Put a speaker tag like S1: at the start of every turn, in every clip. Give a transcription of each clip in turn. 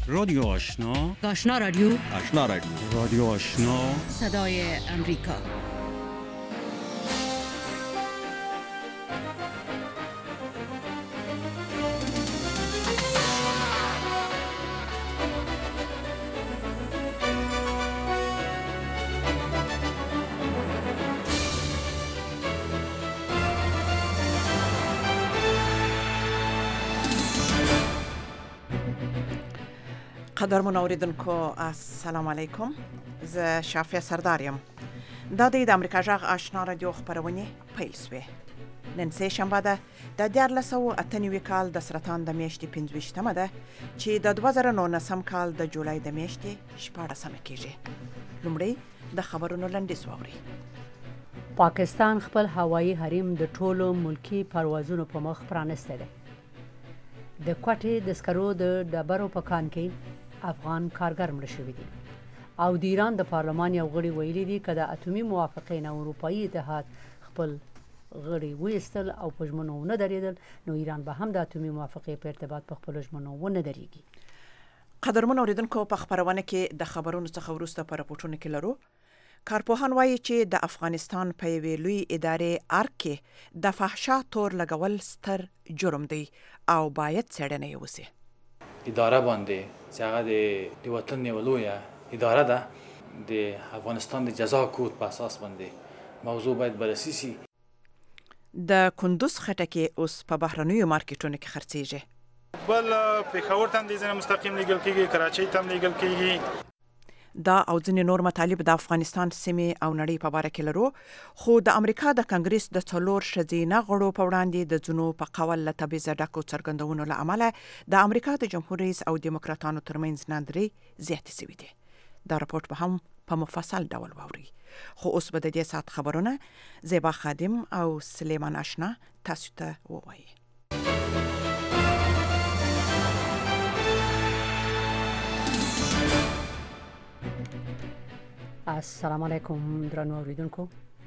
S1: رادیو آشنا،
S2: آشنا رادیو،
S3: آشنا رادیو،
S1: رادیو آشنا،
S2: صدای امریکا.
S4: قدرمن اوریدونکو السلام علیکم. زه شافیه سرداریم. دا د امریکا جغ آشنا رادیو خبرونه پیل شوه. نن سه شنبه ده د 1498 کال د سرطان د میاشتې 25مه ده چې د 2019 کال د جولای د میاشتې 14مه کېږي. لومړی د خبرونو لنډیز واورئ.
S5: پاکستان خپل هوایي حریم د ټولو ملکی پروازونو په مخ پرانستی دی. د کوټې د سکرو د ډبرو په کان کې افغان کارګر مړه شوي دي او د ایران د پارلمان یو غړي ویلي دي که د اتومي موافقې نه اروپایي اتحاد خپل غړي وایستل او په ژمنو ونه درېدل نو ایران به هم د اتومي موافقې په ارتباط په خپلو ژمنو ونه درېږي.
S4: قدرمن اوریدونکو په خبرونه کې د خبرونو څخه وروسته په راپورټونو کې لرو. کارپوهان وایي چې د افغانستان په یوې لوی ادارې ارګ کې د فحشا تور لګول ستر جرم دی او باید څېړنه یې وشي.
S6: اداره باندې چې هغه د وطن یوه لویه اداره ده د افغانستان د جزا کود په اساس باندې موضوع باید بررسي شي.
S4: د کندوز خټکي اوس په بهرنیو مارکیټونو کې خرڅیږي.
S7: بل پېښور ته هم د ځینې مستقیم لیږل کېږي، کراچۍ ته هم لیږل کېږي.
S4: دا او ځینې نور مطالب د افغانستان سیمې او نړۍ په باره کې لرو، خو د امریکا د کنګریس د 4 ښځینه غړو په وړاندې د ځینو په قول له تبعیضه ډکو څرګندونو له امله د امریکا د جمهور رئیس او دیموکراتانو ترمنځ ناندرۍ زیاتې شوې دي. دا راپورټ به هم په مفصل ډول واورئ. خو اوس به د دې ساعت خبرونه زیبا خادم او سلیمان آشنا تاسو ته ووایي.
S5: السلام علیکم درنو اوریدونکو.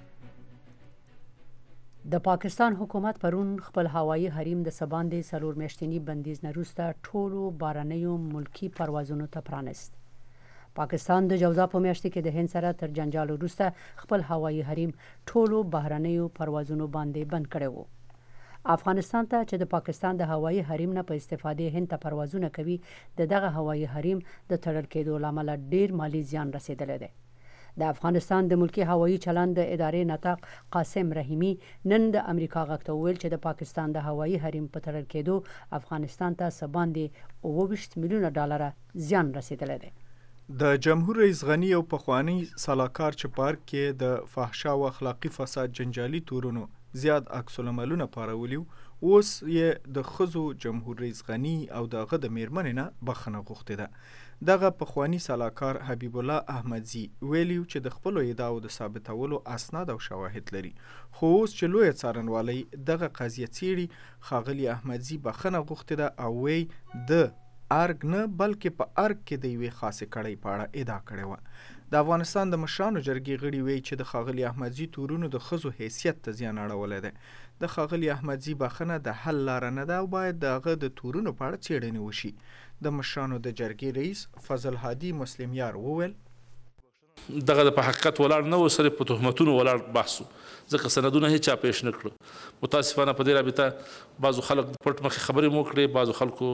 S5: د پاکستان حکومت پرون خپل هوایي حریم د سباندې 4 میاشتنی بندیز نه وروسته ټولو بهرنیو ملکی پروازونو ته پرانست. پاکستان د جوزا په میاشت کې د هند سره تر جنجال وروسته خپل هوایي حریم ټولو بهرنیو پروازونو باندې بند کړی و. افغانستان ته چې د پاکستان د هوایي حریم نه په استفادې هند ته پروازونه کوي، دغه هوایي حریم د تړل کېدو له امله ډیر مالی زیان رسیدلی دی. د افغانستان د ملکی هوایي چلند د ادارې نطاق قاسم رحیمی نن د امریکا غږ ته وویل چې د پاکستان د هوایي حریم په تړل کېدو افغانستان ته څه باندې 29 میلیونه ډالره زیان رسیدلی دی.
S8: د جمهور رئیس غنی او پخوانی سلاکار چې پارک کې د فحشا او اخلاقی فساد جنجالي تورونو زیات عکس العملونه پارولیو، اوس یې د خزو جمهور رئیس غنی او دغه د میرمنې نه بخښنه غوښتې ده. دغه پخوانی سلاکار حبیب الله احمدزی ویلیو چې د خپلو ادعاو د ثابتولو اسناد او شواهد لري، خو اوس چې لویه څارنوالۍ دغه قضیه څیړي، ښاغلي احمدزی بخښنه غوښتې ده او وی د ارګ نه بلکې په ارګ کې د یوې خاصې کړۍ په اړه ادعا کړې وه. د افغانستان د مشرانو جرګې غړي وی چې د ښاغلي احمدزي تورونو د ښځو حیثیت ته زیان اړولی دی. د ښاغلي احمدزي بخښنه د حل لاره نه ده او باید د هغه د تورونو په اړه څېړنې وشي. د مشرانو د جرګې رئیس فضل هادي مسلم یار وویل
S9: دغه د په حقیقت ولاړ نه و، صرف په تهمتونو ولاړ بحث و، ځکه سندونه هیچا پیش نه کړه. متاسفانه په دې رابطه بعضو خلک پټ مخې خبرې مو کړې، بعضو خلکو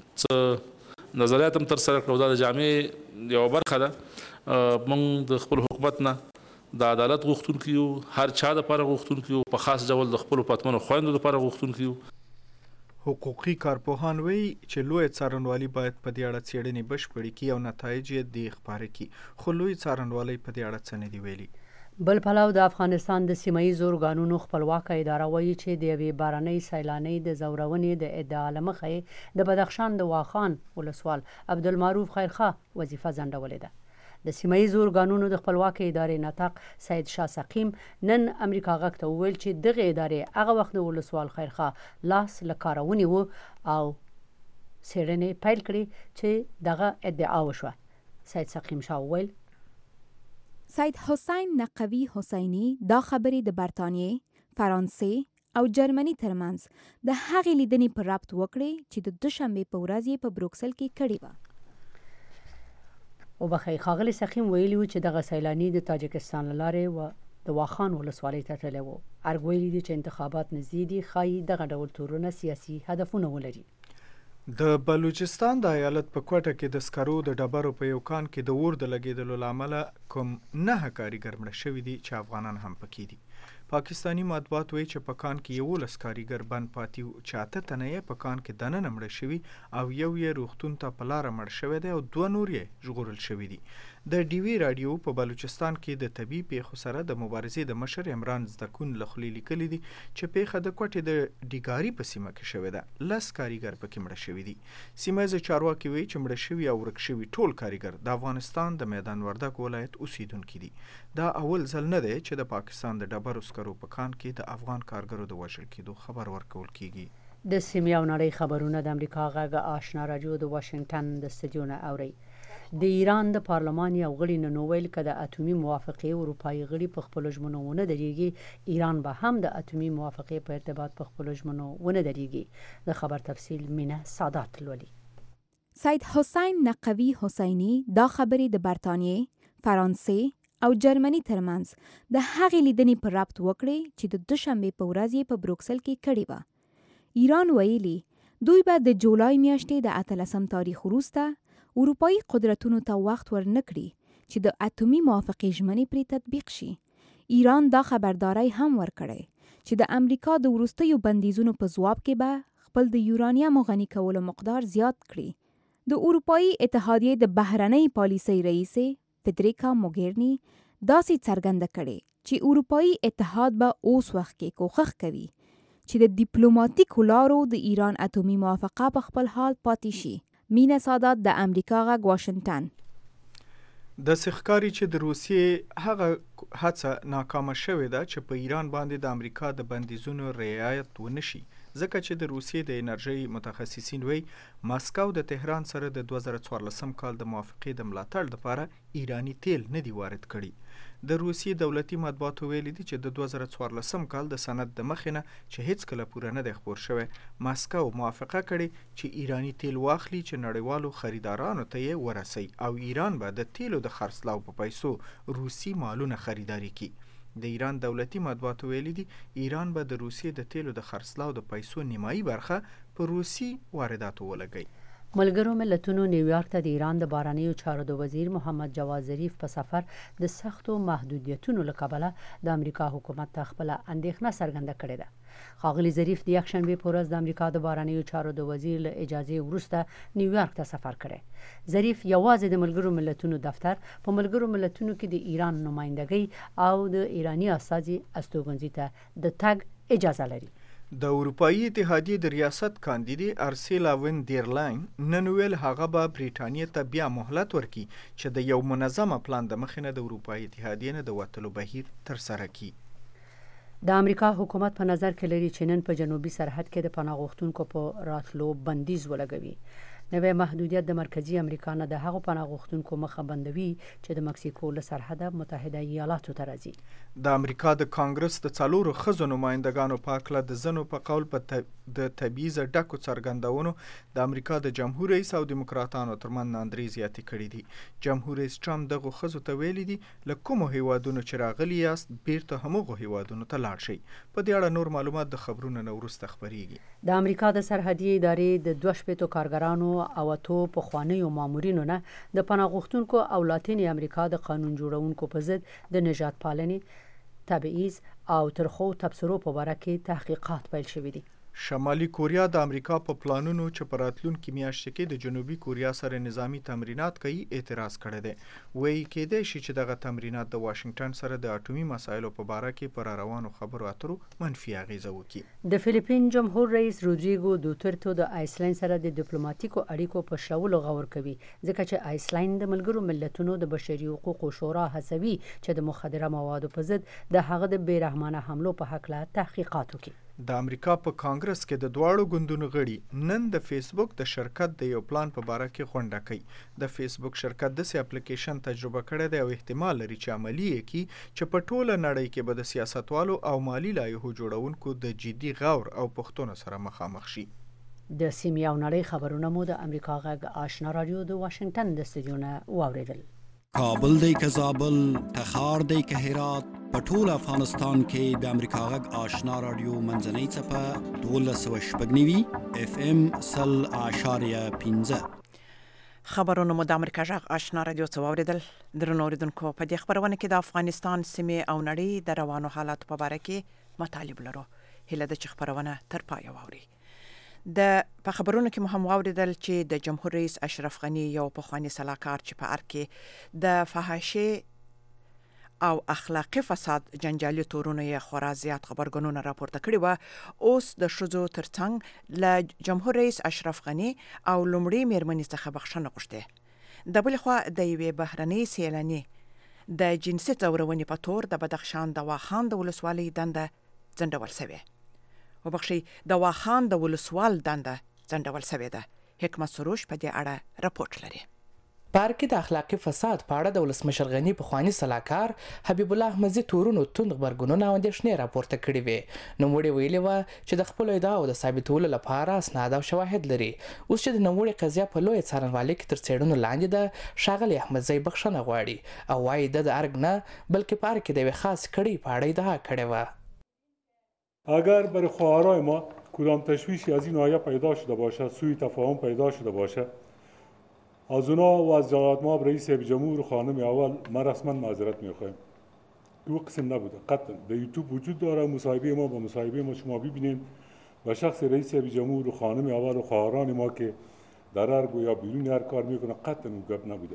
S9: څه نظریات هم تر سره کړو. دا د جامع یوه برخه ده. موږ د خپل حکومت نه د عدالت غوښتونکي یو، هر چا دپاره غوښتونکي یو، په خاص ډول د خپلو پتمنو خویندو دپاره غوښتونکي یو.
S8: حقوقي کارپوهان وی چې لوی څارنوالي باید په دې اړه څېړنې بشپړې کړي او نتایج یې دې خپاره کړي، خو لوی څارنوالۍ په دې اړه څه نه دي ویلي.
S5: بل پلو د افغانستان د سیمهییزو ارګانونو خپلواکه اداره وایي چې د یوې بهرنۍ سیلانۍ د ځورونې د ادعا له مخې د بدخشان د واخان ولسوال عبدالمعروف خیرخواه وظیفه ځنډولې ده. د سیمهییزو ارګانونو د خپلواکه ادارې نطاق سید شاه سقیم نن امریکا غږ ته وویل چې دغه ادارې هغه وخت د ولسوال خیرخواه لاس له کاره ونیو او څېړنې پیل کړې چې دغه ادعا وشوه. سید سقیم شاه وویل
S10: سید حسین نقوی حسینی دا خبرې د برطانیې، فرانسې او جرمني ترمنځ د هغې لیدنې پر ربط وکړې چې د دوشنبې په ورځ یې په بروکسل کې کړې وه.
S5: وبخښئ ښاغلي سخیم ویلي و چې دغه سیلاني د تاجکستان له لارې و د واخان ولسوالۍ ته تللی و. ارګ ویلي دي چې انتخابات نږدې دي، ښایي دغه ډول تورونه سیاسي هدفونه ولري.
S8: د بلوچستان د ایالت په کوټه کې د سکرو د ډبرو په یو کان کې د اور د لګېدلو له امله کوم 9 کارګر مړه شوي دي چې افغانان هم پکې دي. پاکستانی مطبوعات وایي چې په کان کې 11 کارګر بند پاتې وو چې 8 تنه یې په کان کې دننه مړه شوي او یو یې روغتون ته په لاره مړ شوی دی او 2 نور یې ژغورل شوي دي. د ډي وي راډیو په بلوچستان کې د طبي پیښو سره د مبارزې د مشر عمران زدکون له خولې لیکلي دي چې پیښه د کوټې د ډیګاري په سیمه کې شوې ده. 10 کارګر پکې مړه شوي دي. سیمه ییز چارواکي وایي چې مړه شوي او ورک شوي ټول کارګر د افغانستان د میدان وردګ ولایت اوسیدونکي دي. دا اول ځل نه دی چې د پاکستان د ډبرو سکرو په کان کې د افغان کارګرو د وژل کېدو خبر ورکول کیږي.
S5: د سیمې او نړۍ خبرونه د امریکا غږ آشنا راډیو د واشنگټن د استودیو نه اوري. د ایران د پارلمان یو غړي نن ویل که د اټومي موافقې اروپایي غړي په خپلو ژمنو ونه درېږي، ایران به هم د اټومي موافقې په ارتباط په خپلو ژمنو ونه درېږي. د خبر تفصیل مینه سادات لولي.
S10: سید حسین نقوی حسینی دا خبرې د برطانیې، فرانسې او جرمني ترمنځ د هغې لیدنې پر ربط وکړې چې د دوشنبې په ورځ یې په بروکسل کې کړې وه. ایران ویلي دوی به د جولای میاشتې د 18 تاریخ وروسته اروپایي قدرتونو ته وخت ورنکړي چې د اټومي موافقې ژمنې پرې تطبیق شي. ایران دا خبرداری هم ورکړی چې د امریکا د وروستیو بندیزونو په ځواب کې به خپل د یورانیم غني کولو مقدار زیات کړي. د اروپایي اتحادیې د بهرنۍ پالیسۍ رئیسې فدریکا موګیرني داسې څرګنده کړې چې اروپایي اتحاد به اوس وخت کې کوښښ کوي چې د ډیپلوماټیکو لارو د ایران اټومي موافقه په خپل حال پاتې شي. مینه سادات د امریکا غږ واشنگټن.
S8: د سخکاری چې د روسیې هغه هڅه ناکامه شوې ده چې په ایران باندې د امریکا د بندیزونو رعایت ونشي، ځکه چې د روسیې د انرژۍ متخصصین وایي ماسکو د تهران سره د 2014 کال د موافقې د ملاتړ لپاره ایرانی تیل نه دی وارد کړي. د روسیې دولتي مطبوعاتو ویلي دي چې د 2014 کال د سند د مخې نه چې هیڅ کله پوره نه دی خپور شوی، ماسکو موافقه کړې چې ایرانی تیل واخلي چې نړیوالو خریدارانو ته یې ورسي او ایران به د تیلو د خرڅلاو په پیسو روسي مالونه خریداري کړي. د ایران دولتي مطبوعاتو ویلي دي ایران به د روسیې د تیلو د خرڅلاو د پیسو نیمایي برخه په روسي وارداتو ولګوي.
S5: ملګرو ملتونو نیویارک ته د ایران د بهرنیو چارو د وزیر محمد جواد ظریف په سفر د سختو محدودیتونو له کبله د امریکا حکومت ته خپله اندېښنه څرګنده کړې ده. ښاغلي ظریف د یکشنبې په ورځ د امریکا د بهرنیو چارو د وزیر له اجازې وروسته نیویارک ته سفر کړی. ظریف یوازې د ملګرو ملتونو دفتر په ملګرو ملتونو کې د ایران نمایندګۍ او د ایرانی استازي استوګنځي ته د تګ اجازه لري.
S8: د اروپایي اتحادیې د ریاست کاندیدي ارسیلا وین دیر لاین نن ویل هغه به بریټانیې ته بیا مهلت ورکړي چې د یو منظمه پلان د مخې نه د اروپایي اتحادیې نه د وتلو بهیر ترسره کړي.
S5: د امریکا حکومت په نظر کې لري چې نن په جنوبي سرحد کې د پناه غوښتونکو په راتلو بندیز ولګوي. نوې محدودیت د مرکزی امریکا نه د هغو پناه غوښتونکو مخه بندوي چې د مکسیکو له سرحده متحده ایالاتو ته راځي.
S8: د امریکا د کانګرس د 4 ښځو نمایندګانو په هکله د ځینو په قول په د تبعیضه ډکو څرګندونو د امریکا د جمهور رئیس او دیموکراتانو ترمنځ ناندرۍ زیاتې کړي دي. جمهور رئیس ټرمپ دغو ښځو ته ویلي دي له کومو هیوادونو چې راغلي یاست بیرته همغو هیوادونو ته لاړ شئ. په دې اړه نور معلومات د خبرونو نه وروسته خپریږي.
S5: د امریکا د سرحدي ادارې د 2 کارګرانو او اتو پخوانیو مامورینو نه د پناه غوښتونکو او لاتینی امریکا د قانون جوړونکو په ضد د نژاد پالنې، تبعیض او ترخو تبصرو په باره کې تحقیقات پیل شوي دي.
S8: شمالي کوریا د امریکا په پلانونو چې په راتلونکي میاشت کې د جنوبي کوریا سره نظامی تمرینات کوي اعتراض کړی دی. وایي کېدای شي چې دغه تمرینات د واشنگټن سره د اټومي مسایلو په باره کې پر روانو خبرو اترو منفي اغیزه وکړي.
S5: د فلیپین جمهور رئیس رودریګو دوترتو د آیسلند سره د ډیپلوماټیکو اړیکو په شاولو غور کوي، ځکه چې آیسلند د ملګرو ملتونو د بشري حقوقو شورا هڅوي چې د مخدره موادو په ضد د هغه د بیرحمانه حملو په هکله تحقیقات وکړي.
S8: د امریکا په کانګرس کې د دواړو ګوندونو غړي نن د فیسبوک د شرکت د یو پلان په باره کې غونډه کوي. د فیسبوک شرکت داسې اپلیکیشن تجربه کړی دی او احتمال لري چې عملي یې کړي چې په ټوله نړۍ کې به د سیاستوالو او مالي لایحو جوړونکو د جدي غور او پوښتنو سره مخامخ شي.
S5: د سیمې او نړۍ خبرونه مو د امریکا غږ آشنا رادیو د واشنگټن د استودیو واوریدل.
S3: کابل دی که زابل، تخار دی که هرات، په ټول افغانستان کې د امریکا غږ آشنا رادیو منځنۍ څپه 1290 FM 0.15.
S4: خبرونه مو د امریکا غږ آشنا رادیو څخه واوریدل. درنو اوریدونکو، په دې خبرونه کې د افغانستان سیمې او نړۍ د روانو حالاتو په اړه کې مطالب لرو. هیله ده چې خبرونه تر پایه واوري. په خبرونو کې مو هم واوریدل چې د جمهور رئیس اشرف غنی یو پخوانی سلاکار چې په ار کې د فحاشۍ او اخلاقی فساد جنجالي تورونه یې خورا زیات خبرګونونه راپورته کړي و. اوس د ښځو ترڅنګ له جمهور رئیس اشرف غنی او لومړي میرمنې څخه بخښنه غوښتې. د بلې خوا د یوې بهرنۍ سیلاني د جنسي ځورونې په تور د بدخشان د واخان د ولسوالۍ دنده ځنډول شوې. د واخان د ولسوال دنده ځنډول شوې ده. حکمت سروش په دې اړه راپورټ لري.
S11: پار کې د اخلاقی فساد په اړه د ولسمشر غنی پخوانی سلاکار حبیب الله احمدزي تورونو توند خبرګونونه او اندېښنې راپورته کړي وې. نوموړي ویلي و چې د خپلو ادعاو د ثابتولو لپاره اسناد او شواهد لري. اوس چې د نوموړي قضیه په لویه څارنوالۍ کې تر څېړنو لاندې ده، ښاغلی احمدزي بخښنه غواړي او وایي د ارګ نه بلکې په ار کې د یوې خاص کړۍ په اړه ادعا کړې وه.
S12: اگر برای خواهرای ما کدام تشویشی از این ناحیه پیدا شده باشد، سوء تفاهم پیدا شده باشد، از اونا و از جناب ما رئیس جمهور خانم اول ما رسما معذرت میخوایم. دو قسم نبوده، قطعا به یوتیوب وجود داره. مصاحبه ما با مصاحبه ما شما ببینید و شخص رئیس جمهور خانم اول و خواهران ما که در ارگ یا بیرون ارگ کار میکنه قطعا اون گپ نبوده.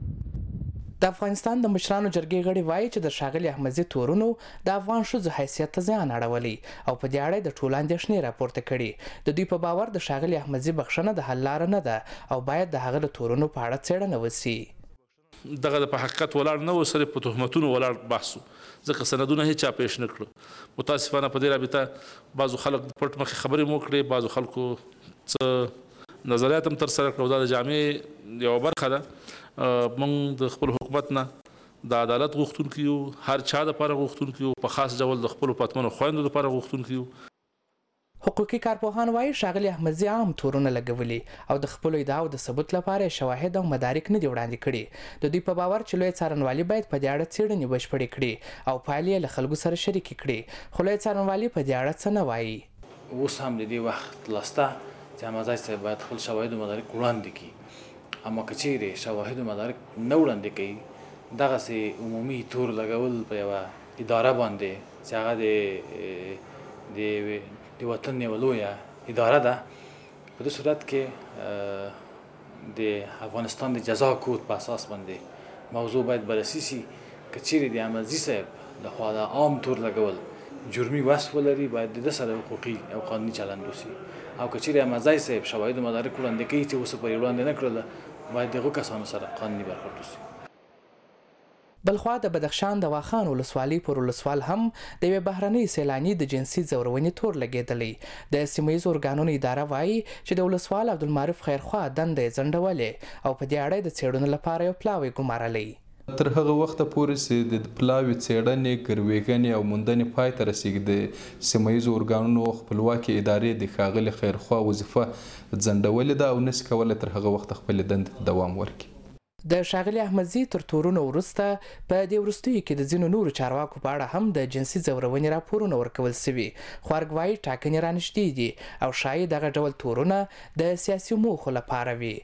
S11: د افغانستان د مشرانو جرګې غړي وایي چې د ښاغلي احمدزي تورونو د افغان ښځو حیثیت ته زیان اړولی او په دې اړه د ټولو اندېښنې راپورته کړي. د دوی په باور د ښاغلي احمدزي بخښنه د حل لاره نه ده او باید د هغه د تورونو په اړه څېړنه وسي.
S9: دغه د په حقیقت ولاړ نه و، صرف په تهمتونو ولاړ بحث و، ځکه سندونه هیڅ چا پیش نه کړه. متاسفانه په دې رابطه بعضو خلک د پټ مخې خبرې مو کړې، بعضو خلکو څه نظریات هم ترسره کړه. دا د جامع یوه برخه ده. موږ د خپل حکومت نه د عدالت غوښتونکي یو، هر چا دپاره غوښتونکي یو، په خاص ډول د خپلو پتمنو خویندو دپاره غوښتونکي یو.
S11: حقوقي کارپوهان وایي ښاغلي احمدزي عام تورونه لګولي او د خپلو ادعاو د ثبوت لپاره شواهد او مدارک نه دي وړاندې کړي. د دوی په باور چې لویه څارنوالي باید په دې اړه څېړنې بشپړې کړي او پایلې یې له خلکو سره شریکې کړي، خو لویه څارنوالي په دې اړه څه نه وایي.
S6: اوس هم د دې وخت لاسته چې احمدزي صاحب باید خپل شواهد او مدارک وړاندې کړي. اما که چیرې شواهد و مدارک نه وړاندې کوي، دغسې عمومي تور لګول په یوه اداره باندې چې هغه د وطن یوه لویه اداره ده، په دې صورت کې د افغانستان د جزا کود په اساس باندې موضوع باید بررسي شي. که چیرې د احمدزي صاحب لخوا د عام تور لګول جرمي وصف ولري، باید د ده سره حقوقي او قانوني چلند وشي. او که چیرې احمدزي صاحب شواهد و مدارک وړاندې کوي چې اوس پرې وړاندې نه کړله، باید دغه کسانو سره قانوني برخورد وشي.
S11: بلخوا د بدخشان د واخان ولسوالۍ پر ولسوال هم د یوې بهرنۍ سیلاني د جنسي ځورونې تور لګېدلی. د سیمه ییزو ارګانونو اداره وایي چې د ولسوال عبدالمعروف خیرخوا دنده یې ځنډولې او په دې اړه د څېړنو لپاره یو پلاوی ګمارلی.
S13: تر هغه وخته پورې چې د پلاوي څېړنې ګروېږنې او موندنې پای ته رسیږي، د سیمه ییزو ارګانونو خپلواکې ادارې د ښاغلي خیرخوا وظیفه ځنډولې ده او نشي کولی تر هغه وخته خپلې دندې دوام ورکړي.
S11: د ښاغلي احمدزي تر تورونو وروسته په دې وروستیو کې د ځینو نورو چارواکو په اړه هم د جنسي ځورونې راپورونه ورکول شوي، خو ارګ وایي ټاکنې رانږدې دي او ښایي دغه ډول تورونه د سیاسي موخو لپاره وي.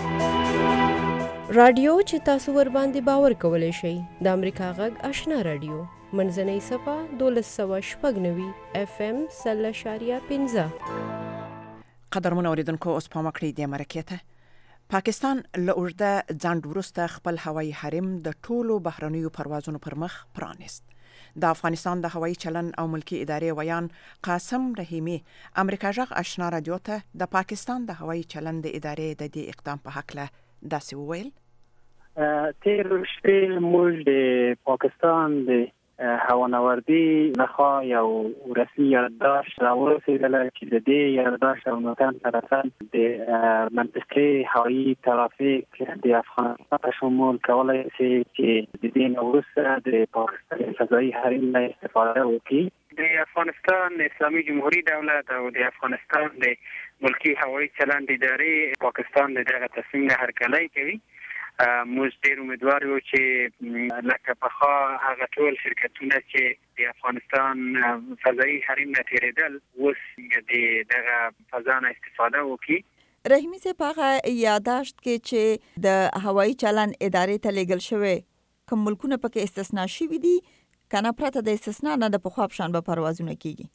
S14: رادیو چې تاسو ور باندې باور کولی شئ د امریکا غږ آشنا رادیو منځنۍ صفه 1296 FM 0.15.
S4: قدرمن اوریدونکو، اوس پام وکړئ د مرکې ته. پاکستان له اوږده ځنډ وروسته خپل هوایي حریم د ټولو بهرنیو پروازونو پر مخ پرانیست. د افغانستان د هوایي چلن او ملکی ادارې ویان قاسم رحیمی امریکا غږ آشنا رادیو ته د پاکستان د هوایي چلن د ادارې د دې اقدام په هکله داسې وویل.
S15: تیر شپې موږ د پاکستان د هوانوردی لخوا یو رسمي یادداشت راورسېدله چې د دې یادداشت او نوتن طرفن د منطقې هوایي ترافیک د افغانستان په شمول کولی شي چې د دې نه وروسته د پاکستان فضایي حریم نه استفاده وکړي. د افغانستان اسلامي جمهوریت دولت او د افغانستان د ملکی هوایي چلند ادارې پاکستان دغه تصمیم نه هرکلی کوي. موږ ډېر امیدوار یو چې لکه پخوا هغه ټول شرکتونه چې د افغانستان فضایي حریم نه تېرېدل اوس د دغه فضا نه استفاده وکړي.
S16: رحیمي صاحب هغه یاداشت کې چې د هوایي چلند ادارې ته لیږل شوی کوم ملکونه پکې استثنا شوي دي کنه پرته د استثنا نه د پخوا په شان به پروازونه کیږي؟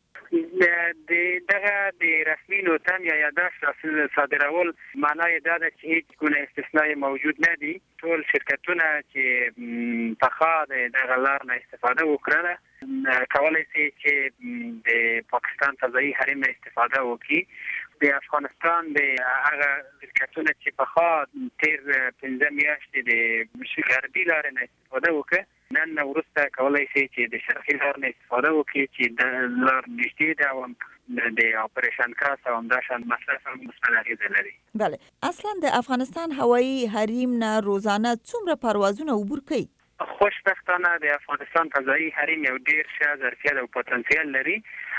S15: دغه د رسمي نوتن یا یاداشت صادرول معنی دا ده چې هیڅ ګونه استثنا موجود نه دي. ټول شرکتونه چې پخوا دغه لار نه استفاده وکړه کولای شي چې د پاکستان فضایي حریم نه استفاده وکړي. د افغانستان د هغه شرکتونه چې پخوا تیر 15 میاشتې د غربي لار نه استفاده وکړه نن وروسته کولای شي چې د شرقي لار نه استفاده وکړي چې د لار نږدې ده او د اپریشن کاس او همداشان مصرف هم مثبت اغیزه لري.
S16: بله، اصلا د افغانستان هوایي حریم نه روزانه څومره پروازونه عبور کوي؟
S15: خوشبختانه د افغانستان فضایي حریم یو ډیر ښه ظرفیت او پوتنسیال لري.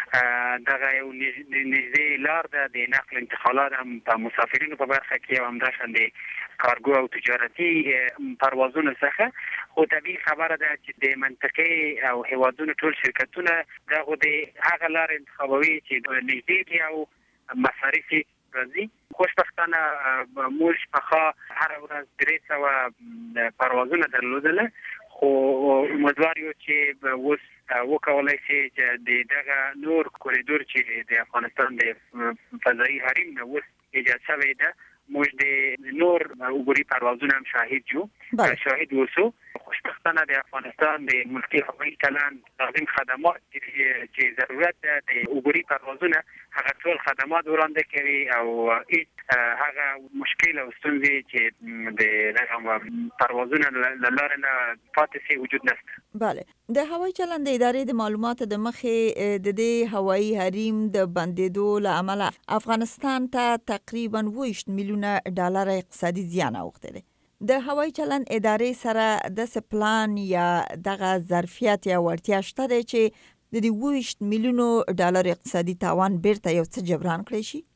S15: دغه یو نږدې لار ده د نقل انتقالات هم په مسافرینو په برخه کې او همداشان د کارګو او تجارتي پروازونو څخه. خو طبیعي خبره ده چې د منطقې او هیوادونو ټول شرکتونه دغه د هغه لار انتخابوي چې نږدې دي او مصارفي راځي. خوشبختانه موږ پخوا هر ورځ 300 پروازونه درلودل خو امیدوار یو چې اوس وکولای شي چې دغه نور کوریدور چې د افغانستان د فضایي حریم نه اوس ایجاد شوی ده موږ د نور عبوري پروازونه هم شاهد اوسو. خوشبختانه د افغانستان د ملکی هوایي چلند لازم خدمات چې ضرورت ده د عبوري پروازونه هغه ټول خدمات وړاندې کوي او هغه مشکل او ستونزې چې د دغه پروازونه له لارې نه پاتې شي وجود نشته.
S16: بله، د هوایي چلند ادارې د معلوماتو د مخې د دې هوایي حریم د بندیدو له امله افغانستان ته تقریبا 20 میلیونه ډالر اقتصادي زیان اوښتی دی. د هوایي چلند ادارې سره د پلان یا دغه ظرفیت یا وړتیا شته دی چې د 20 میلیونو ډالر اقتصادي تاوان بیرته یو څه جبران کړی شي؟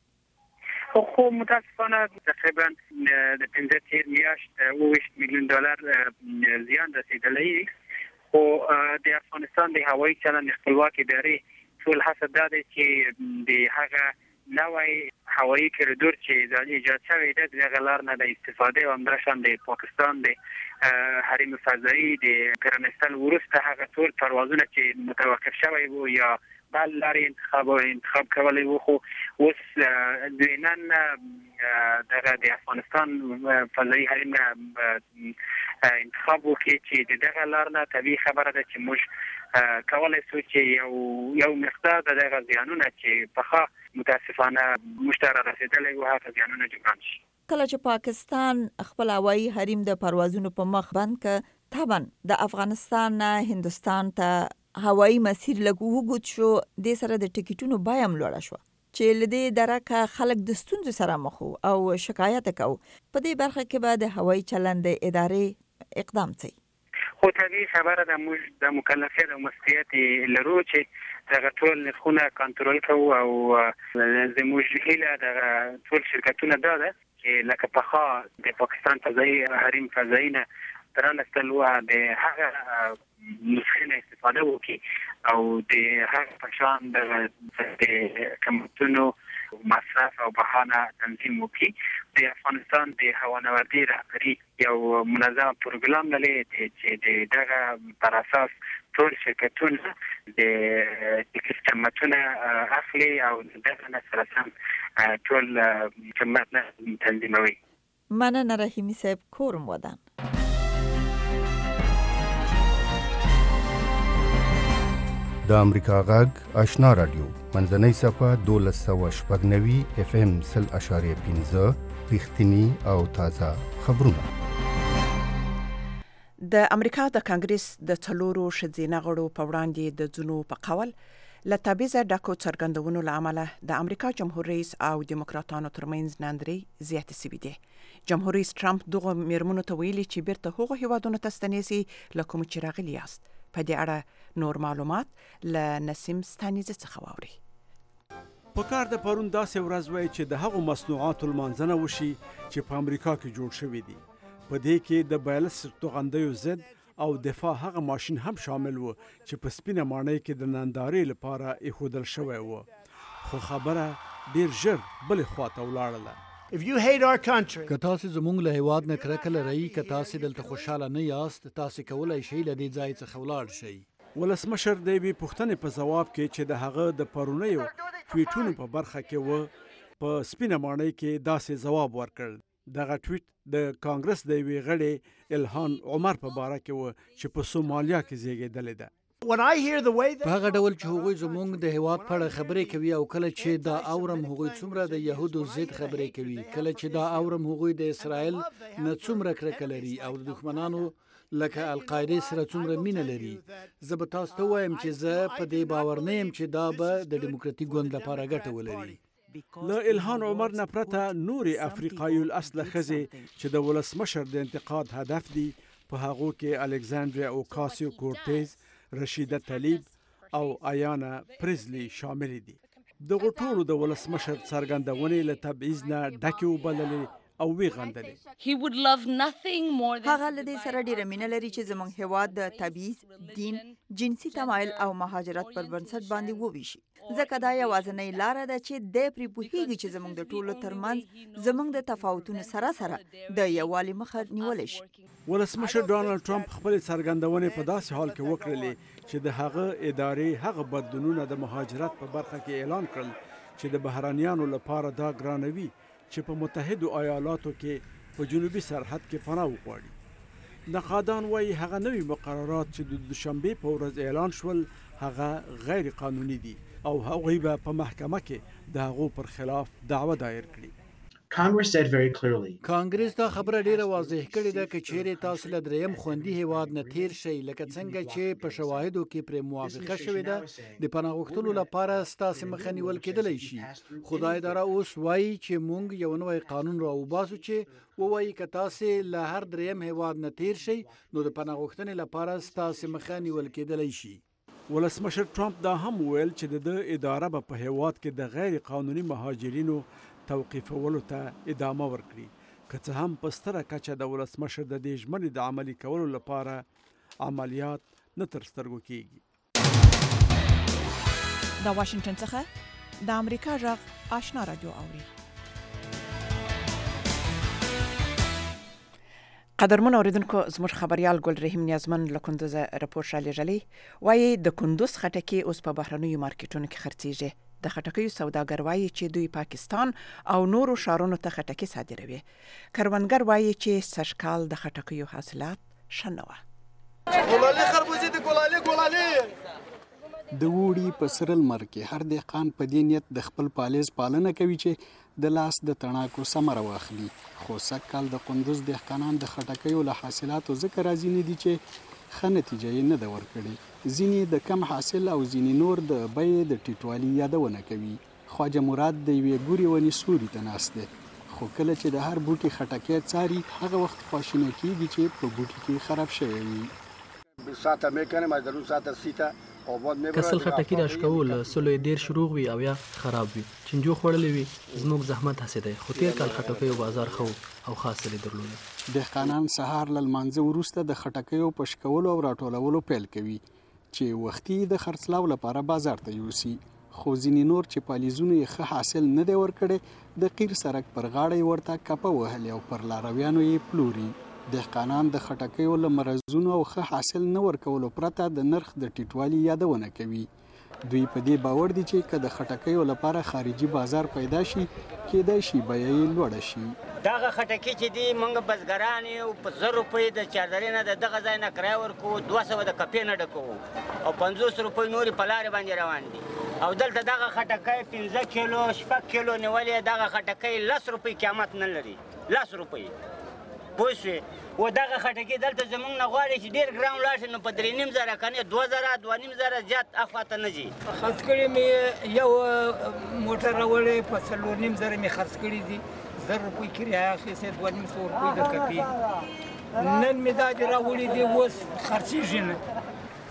S15: خو متاسفانه تقریبا د 15 میاشت 20 میلیون ډالر زیان رسیدلی. خو د افغانستان د هوایي چلند خپلواک ادارې ټول هڅه دا ده چې د هغه نوی هوایي کوریدور چې ایجاد شوی دی دغه لار نه د استفاده او همداشان د پاکستان د حریم فضایي د پرانستل وروسته هغه ټول پروازونه چې متوقف شوی وو یا بل لارې انتخاب کولی وو خو اوس د نن دغه د افغانستان فضایي حریم انتخاب وکړي چې دغه لار نه طبیعي خبره ده چې موږ کولای شو چې یو مقدار دغه زیانونه چې پخوا متاسفانه موږ ته رسیدلی وو هغه زیانونه جبران شي.
S16: کله چې پاکستان خپل هوایي حریم د پروازونو په مخ بند کړ طبعا د افغانستان نه هندوستان ته هوایي مسیر لږ وګوت شو، د سره د ټیکټونو بیه هم لوړه شوه چې لدې درکه خلک د ستونزو سره مخ او شکایت کوي. په دې برخه کې به د هوایي چلند ادارې اقدام کوي.
S15: خو طبیعي خبره ده موږ د مکلفیت او مسؤلیت لرو چې دغه ټول نرخونه کنټرول کوو او زموږ هیله دغه ټول شرکتونه دا ده چې لکه پخوا د پاکستان فضایي حریم فضایي نه پرانستل و د هغه نسخې نه استفاده وکړي او د هغه په شان د کمښتونو مصرف او بهانه تنظیم وکړي. د افغانستان د هوانوردي رهبري یو منظم پروګرام لري چې دغه پر اساس ټول شرکتونه د قیمتونه اخلي او دغه نه سره سم ټول قیمتونه تنظیموي.
S16: مننه رحیمي صاحب، کورم ودان.
S17: د امریکا غږ آشنا رادیو منځنۍ صفه 1290 اف ام 0.15 رښتینی او تازه خبرونه.
S4: د امریکا د کانګرس د څلورو ښځینه غړو په وړاندې د ځنو په قول له تبعیضه ډکو څرګندونو له امله د امریکا جمهور رئیس او دیموکراتانو ترمنځ ناندرۍ زیاتې سوي دي. جمهور رئیس ټرمپ دغه میرمنو ته ویلي چې بیرته هغو هیوادونو ته ستنیسي له کومو چې راغلي یاست. په دې اړه نور معلومات له نسیم ستانیزه څخه واوري.
S18: په کار د پرون داسې ورځ وای چې د هغو مصنوعاتو لمانځنه وشي چې په امریکا کې جوړ شوي دي. په دې کې د بایلسټ توغندیو ضد او دفاع هغه ماشین هم شامل و چې په سپینه ماڼۍ کې د نندارې لپاره ایښودل شوی و. خو خبره ډیر ژر بلې خواته ولاړله.
S19: که تاسې زموږ له هیواد نه کرکه لرئ، که تاسې دلته خوشحاله نه یاست، تاسې کولی شئ له دې ځای څخه ولاړ شئ.
S18: ولسمشر د یوې پوښتنې په ځواب کې چې د هغه د پرونیو ټویټونو په برخه کې و په سپینه ماڼۍ کې داسې ځواب ورکړ. دغه ټویټ د کانګرس د یوې غړې الهان عمر په باره کې و چې په سومالیا کې زیږېدلې ده.
S19: په هغه ډول چې هغوی زموږ د هیواد په اړه خبرې کوي او کله چې دا اورم هغوی څومره د یهودو ضد خبرې کوي، کله چې دا اورم هغوی د اسرائیل نه څومره کرکه لري او د دښمنانو لکه القاعده سره څومره مینه لري، زه به تاسو ته وایم چې زه په دې باور نه یم چې دا به د ډیموکراتیک ګوند لپاره ګټه ولري.
S18: له الهان عمر نه پرته نورې افریقایي الاصله ښځې چې د ولسمشر د انتقاد هدف دي، په هغو کې الکساندریا اوکاسیو کورتیز، رشیده طلیب او آیانا پریزلی شامل دي. دغه ټولو د ولسمشر څرګندونې له تبعیض نه ډکې وبللې او وی غندلې.
S16: هغه له دې سره ډیره مینه لري چې زموږ هیواد د تبعیض، دین، جنسي تمایل او مهاجرت پر بنسټ باندې وویشي، ځکه دا یوازینۍ لاره ده چې د پرې پوهیږي چې زموږ د ټولو ترمنځ زموږ د تفاوتونو سره سره د یووالي مخه نیولی شي.
S18: ولسمشر ډانلډ ټرمپ خپلې څرګندونې په داسې حال کې وکړلې چې د هغه ادارې هغه بدلونونه د مهاجرت په برخه کې اعلان کړل چې د بهرانیانو لپاره دا ګرانوي چې په متحدو ایالاتو کې په جنوبي سرحد کې پناه وغواړي. نقادان وایي هغه نوي مقررات چې د دوشنبې په ورځ اعلان شول هغه غیر قانوني دي او هغوی به په محکمه کې د هغو پر خلاف دعوه دایر کړي.
S19: کانګرس دا خبره ډیره واضح کړې ده که چیرې تاسو له دریم خوندي هیواد نه تیر شئ، لکه څنګه چې په شواهدو کې پرې موافقه شوې ده، د پناه غوښتلو لپاره ستاسې مخه نیول کېدلی شي. خو دا اداره اوس وایي چې موږ یو نوی قانون راوباسو چې ووایي که تاسې له هر دریم هیواد نه تیر شئ نو د پناه غوښتنې لپاره ستاسې مخه نیول کېدلی شي.
S18: ولسمشر ټرمپ دا هم ویل چې د اداره به په هیواد کې د غیر قانوني مهاجرینو توقیفولو ته ادامه ورکړي، که څه هم په ستره کچه د ولسمشر د دې ژمنې د عملي کولو لپاره عملیات نه تر سترګو کیږي.
S4: د واشنگټن څخه د امریکا غږ آشنا رادیو اوري. قدرمن اوریدونکو، زموږ خبريال ګل رحیم نیازمن له کندوز راپور را لېږلی، وایي د کندوز خټکي اوس په بهرنیو مارکیټونو کې خرڅیږي. د خټکیو سوداګر وایي چې دوی پاکستان او نورو ښارونو ته خټکي صادروي. کروندګر وایي چې سږکال د خټکیو حاصلات ښه نه وه.
S20: ګلالي خربوزې دي، ګلالي
S3: د ووړي په سره لمر کې هر دهقان په دې نیت د خپل پالیز پالنه کوي چې د لاس د تڼاکو ثمره واخلي. خو سږکال د کندوز دهقانان د خټکیو له حاصلاتو ځکه راضي نه دي چې ښه نتیجه یې نه ده ورکړې. ځینې د کم حاصل او ځینې نور د بیې د ټیټوالي یادونه کوي. خواجه مراد د یوې ګورې ونې سوري ته ناست دی، خو کله چې د هر بوټي خټکی څاري هغه وخت خواشینی کېږي چې په بوټي کې خراب شوی وي.
S21: کسل خټکی راشکول سلو ډیر شروع وي او یا خراب وي، چنجو خوړلې وي، زموږ زحمت هسې دی. خو تیر کال خټکیو بازار خو او خاصه درلوده.
S3: دهقانان سهار له لمانځه وروسته د خټکیو په شکولو او راټولولو پیل کوي چې وختي د خرڅلاو لپاره بازار ته یوسي. خو ځینې نور چې پالیزونه یې ښه حاصل نه دی ورکړی، د قیر سړک پر غاړه یې ورته کپه وهلې او پر لارویانو یې پلوري. دهقانان د خټکیو له مرزونو او ښه حاصل نه ورکولو پرته د نرخ د ټیټوالي یادونه کوي. دوی په دې باور دي چې که د خټکیو لپاره خارجي بازار پیدا شي، کېدای شي بیه یې لوړه شي.
S22: دغه خټکي چې دي موږ بزګران یو په 1000 روپۍ د چادرې نه د دغه ځای نه کرایه ورکوو، 200 د کپې نه ډکوو او 50 روپۍ نورې په لارې باندې روان دي. او دلته دغه خټکی 15 کیلو 6 کیلو نیولې، دغه خټکی 10 روپۍ قیمت نه لري، 10 روپۍ پوه شوې. و دغه خټکي دلته زموږ نه غواړي چې ډېر ګران ولاړ شي نو په 3,500 کنې 2,000 2,500 زیات اخواته نه ځي.
S23: خرڅ کړي مې یو موټر راوړی په 4,500 مې خرڅ کړي دي، 1000 روپۍ کرایه اخیستې، 2,500 روپۍ د کپې. نن مې دا دې راوړي دي، اوس خرڅېږي نه.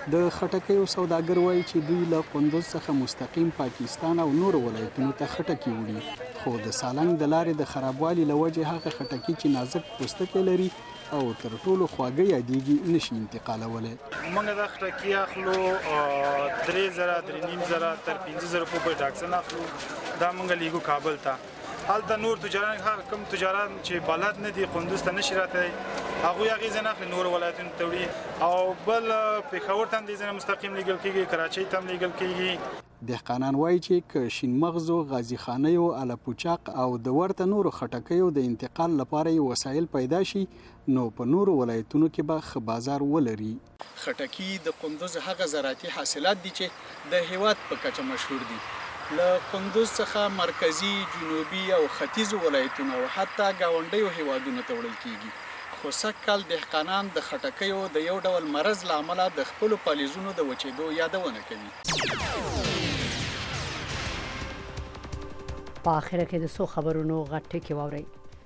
S3: د خټکیو سوداګر وایي چې دوی له قندوز څخه مستقیم پاکستان او نور ولایتونو ته خټکي وړي، خو د سالنګ د لارې د خرابوالي له وجې هغه خټکي چې نازک پوستکی لري او تر ټولو خواږه یادېږي نشي انتقالولی.
S1: موږ دا خټکي اخلو 3000 3500 تر 5000 په ډاکسن اخلو، دا موږ لیږو کابل ته. هلته نور تجاران هغه کم تجاران چې بلد نه دي قندوز ته نشي راتلی، هغوی هغې ځای نه اخلي نور ولایتونو ته وړي، او بل پېښور ته هم دې ځای نه مستقیم لیږل کېږي، کراچۍ ته هم لیږل کېږي.
S3: دهقانان وایي چې که شین مغزو، غازي خانیو، الپوچاق او د ورته نورو خټکیو د انتقال لپاره یې وسایل پیدا شي نو په نورو ولایتونو کې به ښه بازار ولري. خټکي د قندوز هغه زراعتي حاصلات دي چې د هیواد په کچه مشهور دي. له قندوز څخه مرکزي، جنوبي او ختیځو ولایتونو او حتی ګاونډیو هیوادونو ته وړل کیږي، خو سږکال دهقانان د خټکیو د یو ډول مرض له امله د خپلو پالیزونو د وچېدو یادونه کوي.
S5: په آخره کې د څو خبرونو غټ ټکی واورئ.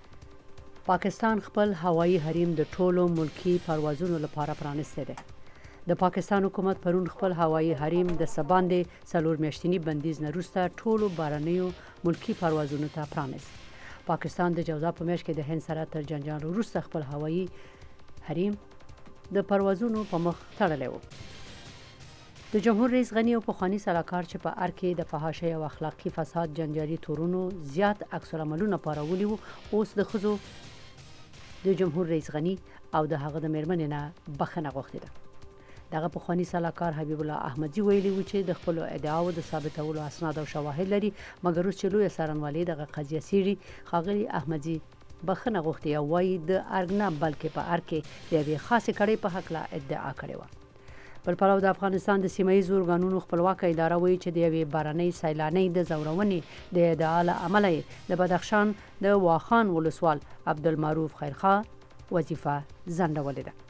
S5: پاکستان خپل هوایي حریم د ټولو ملکی پروازونو لپاره پرانستی دی. د پاکستان حکومت پرون خپل هوایي حریم د سباندې 4 میاشتنی بندیز نه وروسته ټولو بهرنیو ملکی پروازونو ته پرانست. پاکستان د جوزا په میاشت کې د هند سره تر جنجال وروسته خپل هوایي حریم د پروازونو په مخ تړلی و. د جمهور رئیس غنی او پخوانی سلاکار چې په ار کې د فحاشۍ او اخلاقی فساد جنجالي تورونو زیات عکس العملونه پارولي وو، اوس د ښځو د جمهور رئیس غنی او د هغه د میرمنې نه بخښنه غوښتې ده. دغه پخوانی سلاکار حبیب الله احمدی ویلي و چې د خپل ادعاو د ثابتولو اسناد او شواهد لري، مګر اوس چې لوی څارنوالۍ دغه قضیه څېړي. ښاغلي احمدی بخښنه غوښتې او وایي د ارګ نه بلکې په ار کې د یوې خاصې کړۍ په هکله ادعا کړې وه. بل پلو د افغانستان د سیمه ییزو ارګانونو خپلواکه اداره وایي چې د یوې بهرنۍ سیلانۍ د ځورونې د ادعا له امله د بدخشان د واخان ولسوال عبدالمعروف خیرخوا وظیفه ځنډولې ده.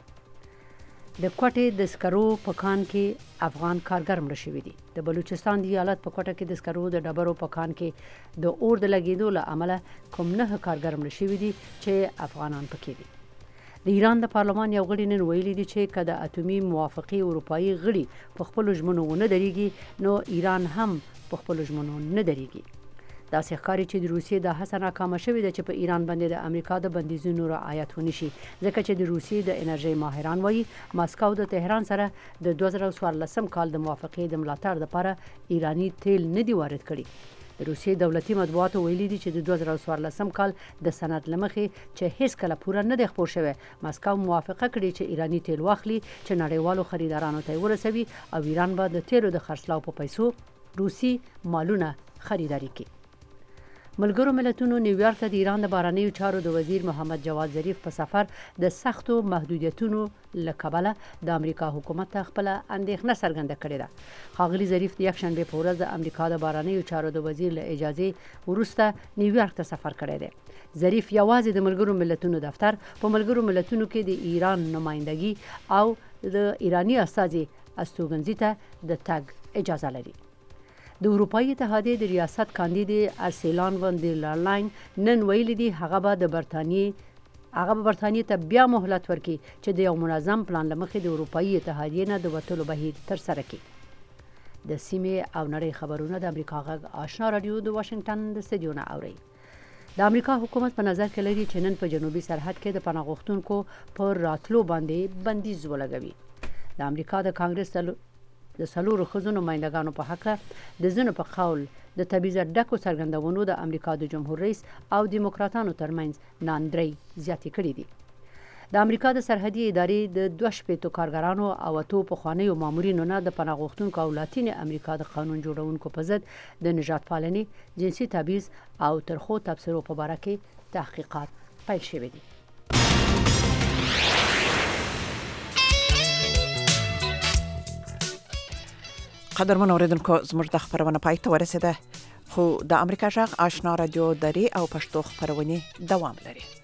S5: د کوټې د سکرو په کان کې افغان کارګر مړه شوي دي. د بلوچستان د ایالت په کوټه کې د سکرو د ډبرو په کان کې د اور د لګېدو له امله کوم 9 کارګر مړه شوي دي چې افغانان پکې دي. د ایران د پارلمان یو غړي نن ویلي دي چې که د اټومي موافقې اروپایي غړي په خپلو ژمنو ونه درېږي نو ایران هم په خپلو ژمنو نه درېږي. داسې ښکاري چې د روسیې د هڅه ناکامه شوې ده چې په ایران باندې د امریکا د بندیزونو رعایت ونشي، ځکه چې د روسیې د انرژۍ ماهران وایي ماسکو د تهران سره د 2014 کال د موافقې د ملاتړ لپاره ایرانی تیل نه دی وارد کړي. د روسیې دولتي مطبوعاتو ویلي دي چې د 2014 کال د سند له مخې چې هیڅ کله پوره نه دی خپور شوی، ماسکو موافقه کړې چې ایرانی تیل واخلي چې نړیوالو خریدارانو ته ورسوي او ایران به د تیلو د خرڅلاو په پیسو روسي مالونه خریداري کوي. ملګرو ملتونو نیویارک ته د ایران د بهرنیو چارو د وزیر محمد جواد ظریف په سفر د سختو محدودیتونو له کبله د امریکا حکومت ته خپله اندېښنه څرګنده کړې ده. ښاغلي ظریف د یکشنبې په ورځ د امریکا د بهرنیو چارو د وزیر له اجازې وروسته نیویارک ته سفر کړی دی. ظریف یوازې د ملګرو ملتونو دفتر په ملګرو ملتونو کې د ایران نمایندګي او د ایرانی استازي استوګنځي ته د تګ اجازه لري. د اروپایي اتحادیې د ریاست کاندید ارسلان وان در لاین نن ویلي دي هغه به برطانیې ته بیا مهلت ورکړي چې د یو منظم پلان له مخې د اروپایي اتحادیې نه د وتلو بهیر ترسره کړي. د سیمې او نړۍ خبرونه د امریکا غږ آشنا رادیو د واشنگټن د استودیو نه اوري. د امریکا حکومت په نظر کې لري چې نن په جنوبي سرحد کې د پناه غوښتونکو پر راتلو باندې بندیز ولګوي. د امریکا د کانګرس د 4 ښځو نمایندګانو په حق د ځینو په قول د تبعیض ډکو څرګندونو د امریکا د جمهور رئیس او دیموکراتانو ترمنځ ناندرۍ زیاتې کړي دي. د امریکا د سرحدي ادارې د 2 کارګرانو او 8 پخوانیو مامورینو نه د پناه غوښتونکو او لاتین امریکا د قانون جوړونکو په ضد د نژاد پالنې، جنسي تبعیض او ترخو تبصرو په باره کې تحقیقات پیل شوي دي.
S4: قدرمن اوریدونکو زموږ د خبرونه پای ته ورسیده، خو د امریکا غږ آشنا رادیو درې او پښتو خبرونه دوام لري.